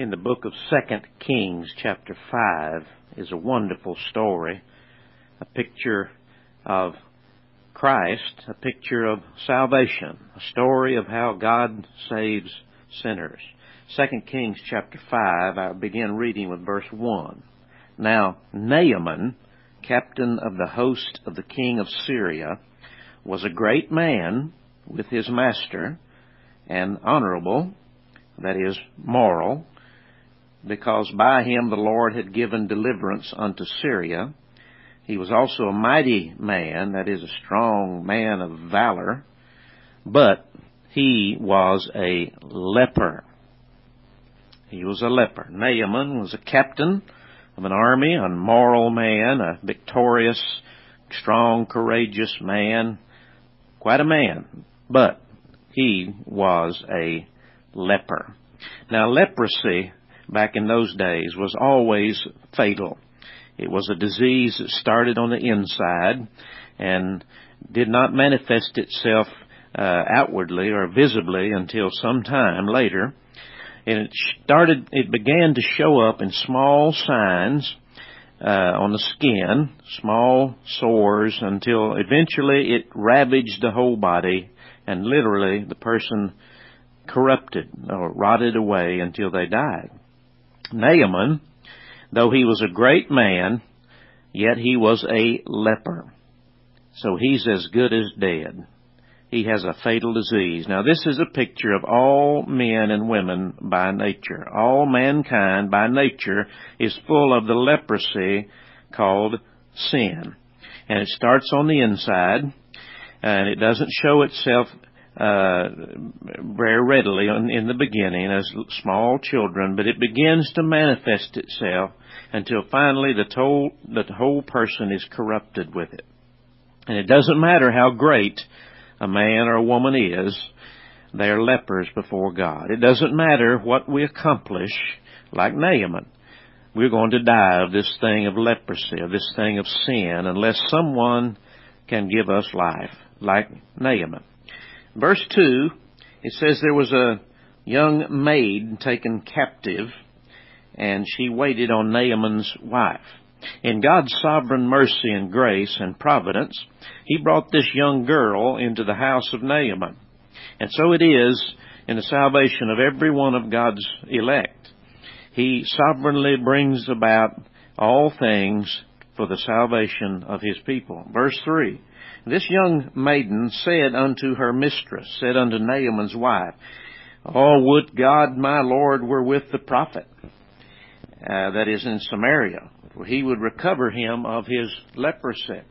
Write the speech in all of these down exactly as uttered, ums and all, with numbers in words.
in the book of Second Kings, chapter five, is a wonderful story, a picture of Christ, a picture of salvation, a story of how God saves sinners. Second Kings, chapter five, I begin reading with verse one. Now, Naaman, captain of the host of the king of Syria, was a great man with his master, and honorable, that is, moral, because by him the Lord had given deliverance unto Syria. He was also a mighty man, that is, a strong man of valor, but he was a leper. He was a leper. Naaman was a captain of an army, a moral man, a victorious, strong, courageous man, quite a man, but he was a leper. Now, leprosy back in those days was always fatal. It was a disease that started on the inside and did not manifest itself uh, outwardly or visibly until some time later. And it started, it began to show up in small signs uh, on the skin, small sores, until eventually it ravaged the whole body, and literally the person corrupted or rotted away until they died. Naaman, though he was a great man, yet he was a leper. So he's as good as dead. He has a fatal disease. Now, this is a picture of all men and women by nature. All mankind by nature is full of the leprosy called sin. And it starts on the inside, and it doesn't show itself uh very readily in, in the beginning as small children, but it begins to manifest itself until finally the, to- the whole person is corrupted with it. And it doesn't matter how great a man or a woman is, they are lepers before God. It doesn't matter what we accomplish, like Naaman. We're going to die of this thing of leprosy, of this thing of sin, unless someone can give us life, like Naaman. Verse two, it says there was a young maid taken captive, and she waited on Naaman's wife. In God's sovereign mercy and grace and providence, He brought this young girl into the house of Naaman. And so it is in the salvation of every one of God's elect. He sovereignly brings about all things for the salvation of His people. Verse three. This young maiden said unto her mistress, said unto Naaman's wife, Oh, would God my Lord were with the prophet, uh, that is in Samaria, for he would recover him of his leprosy.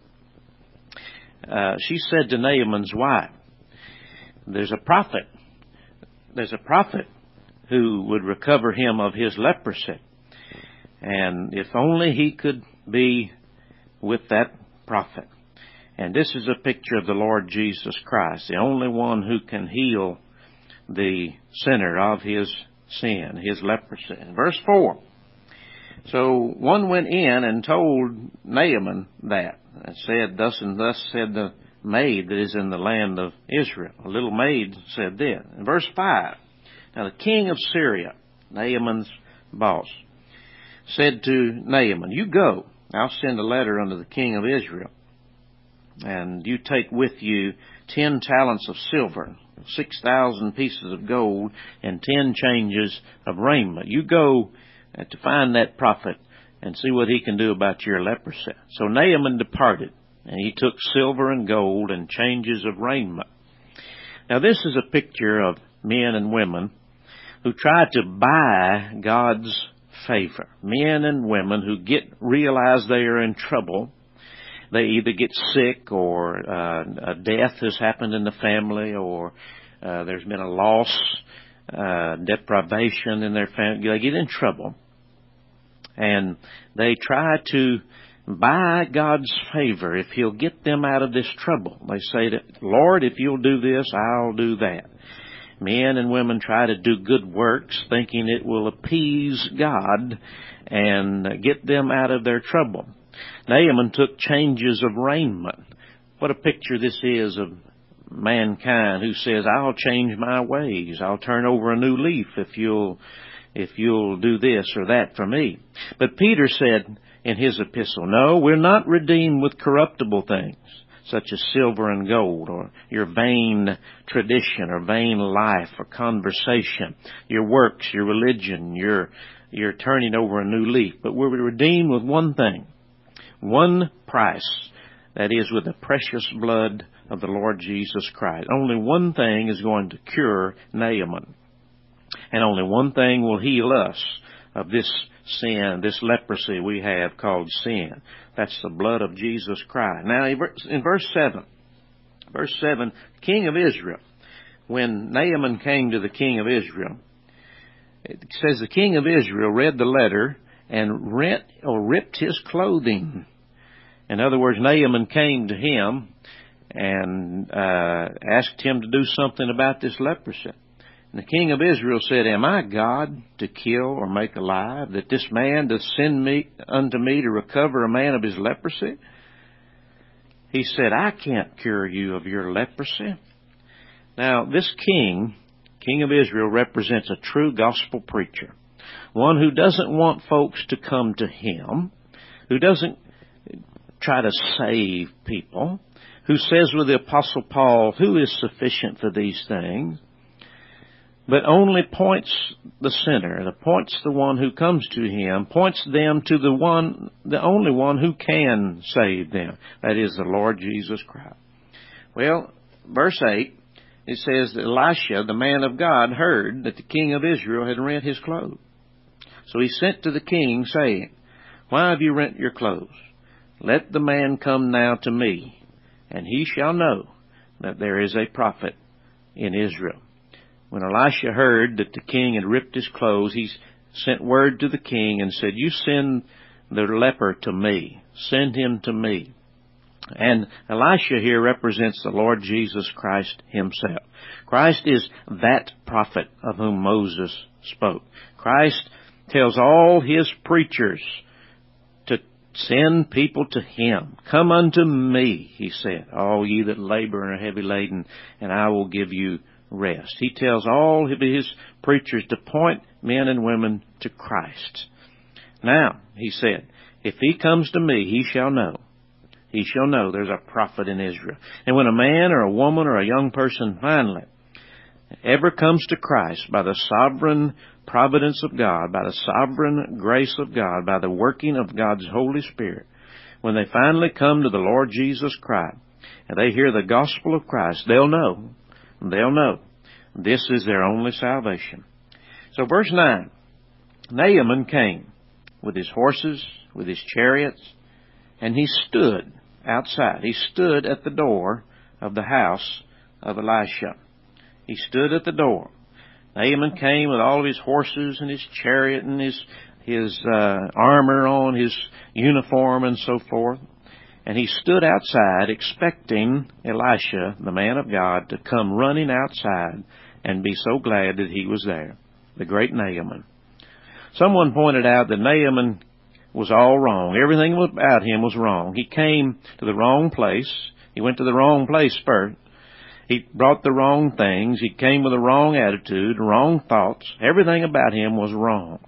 Uh, she said to Naaman's wife, There's a prophet, there's a prophet who would recover him of his leprosy. And if only he could be with that prophet. And this is a picture of the Lord Jesus Christ, the only one who can heal the sinner of his sin, his leprosy. Verse four. So one went in and told Naaman that, and said, Thus and thus said the maid that is in the land of Israel. A little maid said this. In verse five. Now the king of Syria, Naaman's boss, said to Naaman, You go, I'll send a letter unto the king of Israel. And you take with you ten talents of silver, six thousand pieces of gold, and ten changes of raiment. You go to find that prophet and see what he can do about your leprosy. So Naaman departed, and he took silver and gold and changes of raiment. Now this is a picture of men and women who try to buy God's favor. Men and women who get realize they are in trouble. They either get sick, or uh, a death has happened in the family, or uh, there's been a loss, uh, deprivation in their family. They get in trouble, and they try to buy God's favor if He'll get them out of this trouble. They say, that, Lord, if you'll do this, I'll do that. Men and women try to do good works, thinking it will appease God and get them out of their trouble. Naaman took changes of raiment. What a picture this is of mankind who says, I'll change my ways. I'll turn over a new leaf if you'll if you'll do this or that for me. But Peter said in his epistle, no, we're not redeemed with corruptible things, such as silver and gold, or your vain tradition, or vain life, or conversation, your works, your religion, your, your turning over a new leaf. But we're redeemed with one thing, one price, that is, with the precious blood of the Lord Jesus Christ. Only one thing is going to cure Naaman. And only one thing will heal us of this sin, this leprosy we have called sin. That's the blood of Jesus Christ. Now, in verse seven, verse seven, king of Israel, when Naaman came to the king of Israel, it says the king of Israel read the letter and rent or ripped his clothing. In other words, Naaman came to him and uh, asked him to do something about this leprosy. And the king of Israel said, am I God to kill or make alive, that this man doth send me unto me to recover a man of his leprosy? He said, I can't cure you of your leprosy. Now, this king, king of Israel, represents a true gospel preacher, one who doesn't want folks to come to him, who doesn't try to save people, who says with the Apostle Paul, who is sufficient for these things, but only points the sinner, that points the one who comes to him, points them to the one, the only one who can save them. That is the Lord Jesus Christ. Well, verse eight, it says that Elisha, the man of God, heard that the king of Israel had rent his clothes. So he sent to the king, saying, why have you rent your clothes? Let the man come now to me, and he shall know that there is a prophet in Israel. When Elisha heard that the king had ripped his clothes, he sent word to the king and said, you send the leper to me. Send him to me. And Elisha here represents the Lord Jesus Christ himself. Christ is that prophet of whom Moses spoke. Christ tells all his preachers to send people to him. Come unto me, he said, all ye that labor and are heavy laden, and I will give you rest. He tells all of his preachers to point men and women to Christ. Now, he said, if he comes to me, he shall know. He shall know there's a prophet in Israel. And when a man or a woman or a young person finally ever comes to Christ by the sovereign providence of God, by the sovereign grace of God, by the working of God's Holy Spirit, when they finally come to the Lord Jesus Christ and they hear the gospel of Christ, they'll know. They'll know this is their only salvation. So verse nine, Naaman came with his horses, with his chariots, and he stood outside. He stood at the door of the house of Elisha. He stood at the door. Naaman came with all of his horses and his chariot and his, his uh, armor on, his uniform and so forth. And he stood outside expecting Elisha, the man of God, to come running outside and be so glad that he was there, the great Naaman. Someone pointed out that Naaman was all wrong. Everything about him was wrong. He came to the wrong place. He went to the wrong place first. He brought the wrong things. He came with the wrong attitude, wrong thoughts. Everything about him was wrong.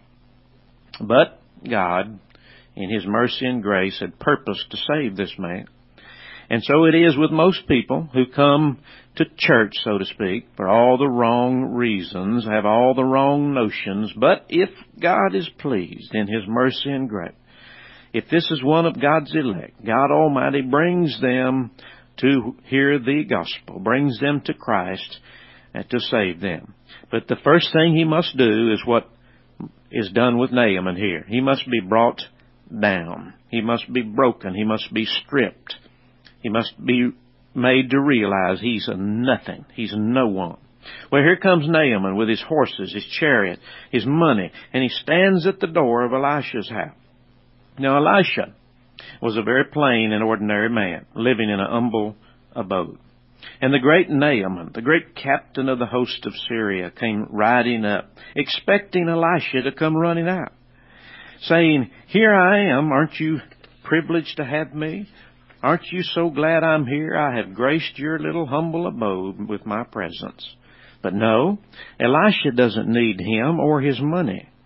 But God, in his mercy and grace, had purposed to save this man. And so it is with most people who come to church, so to speak, for all the wrong reasons, have all the wrong notions. But if God is pleased in his mercy and grace, if this is one of God's elect, God Almighty brings them to hear the gospel, brings them to Christ and to save them. But the first thing he must do is what is done with Naaman here. He must be brought down. He must be broken. He must be stripped. He must be made to realize he's a nothing. He's no one. Well, here comes Naaman with his horses, his chariot, his money, and he stands at the door of Elisha's house. Now, Elisha was a very plain and ordinary man, living in an humble abode. And the great Naaman, the great captain of the host of Syria, came riding up, expecting Elisha to come running out, saying, "Here I am. Aren't you privileged to have me? Aren't you so glad I'm here? I have graced your little humble abode with my presence." But no, Elisha doesn't need him or his money.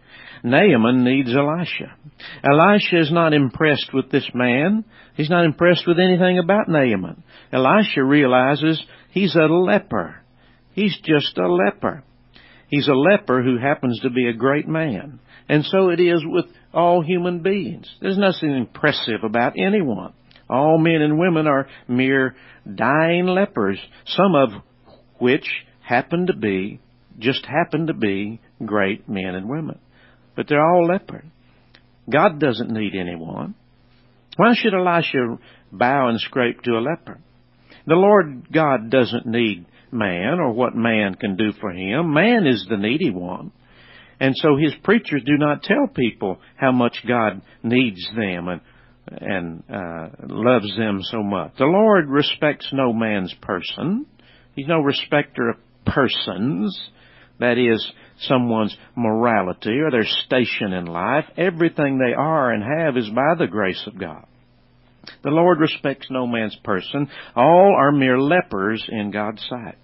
Naaman needs Elisha. Elisha is not impressed with this man. He's not impressed with anything about Naaman. Elisha realizes he's a leper. He's just a leper. He's a leper who happens to be a great man. And so it is with all human beings. There's nothing impressive about anyone. All men and women are mere dying lepers, some of which happen to be, just happen to be great men and women. But they're all lepers. God doesn't need anyone. Why should Elisha bow and scrape to a leper? The Lord God doesn't need man or what man can do for him. Man is the needy one. And so his preachers do not tell people how much God needs them and and uh, loves them so much. The Lord respects no man's person. He's no respecter of persons. That is, someone's morality or their station in life. Everything they are and have is by the grace of God. The Lord respects no man's person. All are mere lepers in God's sight.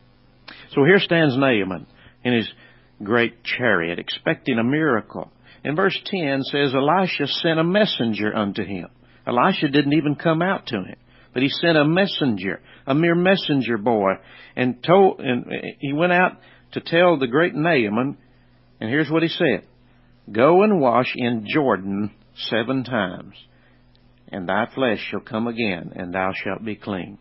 So here stands Naaman in his great chariot, expecting a miracle. And verse ten says, Elisha sent a messenger unto him. Elisha didn't even come out to him, but he sent a messenger, a mere messenger boy, and told, and he went out to tell the great Naaman, and here's what he said: Go and wash in Jordan seven times, and thy flesh shall come again, and thou shalt be clean.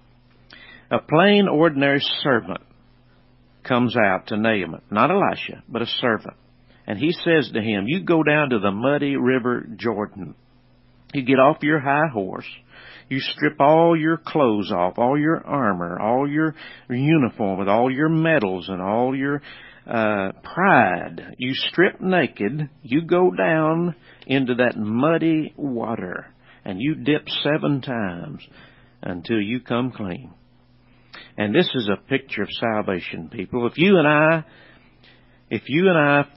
A plain, ordinary servant comes out to Naaman, not Elisha, but a servant. And he says to him, you go down to the muddy river Jordan. You get off your high horse. You strip all your clothes off, all your armor, all your uniform with all your medals and all your uh, pride. You strip naked. You go down into that muddy water and you dip seven times until you come clean. And this is a picture of salvation, people. If you and I, if you and I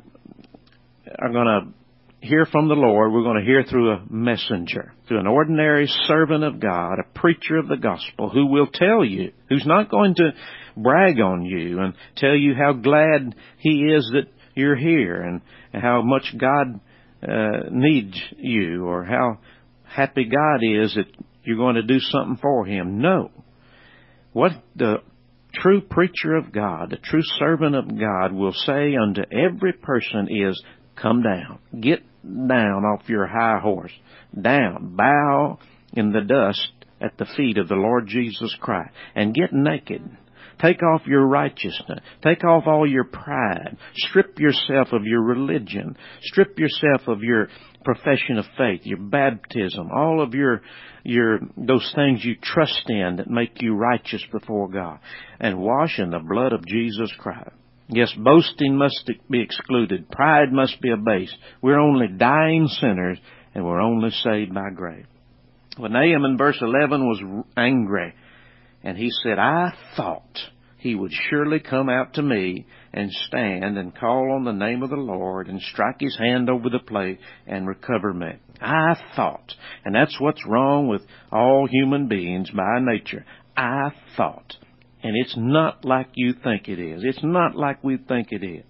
are going to hear from the Lord, we're going to hear through a messenger, through an ordinary servant of God, a preacher of the gospel, who will tell you, who's not going to brag on you and tell you how glad he is that you're here and how much God uh, needs you or how happy God is that you're going to do something for him. No. What the true preacher of God, the true servant of God will say unto every person is, come down. Get down off your high horse. Down. Bow in the dust at the feet of the Lord Jesus Christ. And get naked. Take off your righteousness. Take off all your pride. Strip yourself of your religion. Strip yourself of your profession of faith, your baptism, all of your your those things you trust in that make you righteous before God. And wash in the blood of Jesus Christ. Yes, boasting must be excluded. Pride must be abased. We're only dying sinners, and we're only saved by grace. Well, Naaman, verse eleven, was angry, and he said, I thought he would surely come out to me and stand and call on the name of the Lord and strike his hand over the plate and recover me. I thought. And that's what's wrong with all human beings by nature. I thought. And it's not like you think it is. It's not like we think it is.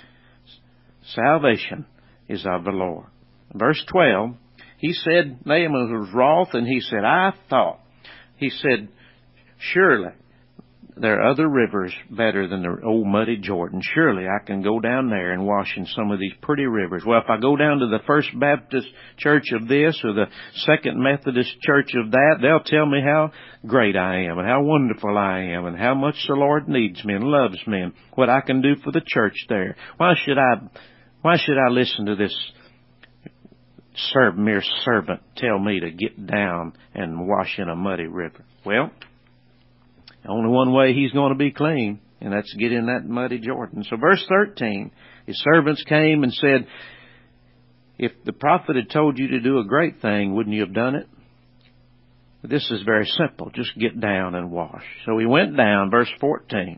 Salvation is of the Lord. Verse twelve, he said, Naaman was wroth, and he said, I thought. He said, surely there are other rivers better than the old muddy Jordan. Surely I can go down there and wash in some of these pretty rivers. Well, if I go down to the First Baptist Church of this or the Second Methodist Church of that, they'll tell me how great I am and how wonderful I am and how much the Lord needs me and loves me and what I can do for the church there. Why should I, why should I listen to this serv- mere servant tell me to get down and wash in a muddy river? Well, only one way he's going to be clean, and that's get in that muddy Jordan. So verse thirteen, his servants came and said, if the prophet had told you to do a great thing, wouldn't you have done it? This is very simple. Just get down and wash. So he went down, verse fourteen,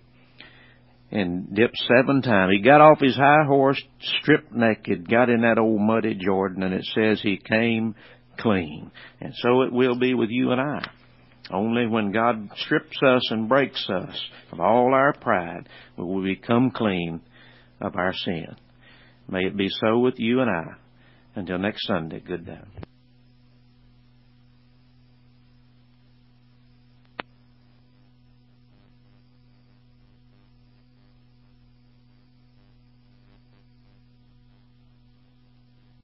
and dipped seven times. He got off his high horse, stripped naked, got in that old muddy Jordan, and it says he came clean. And so it will be with you and I. Only when God strips us and breaks us of all our pride will we become clean of our sin. May it be so with you and I. Until next Sunday, good day.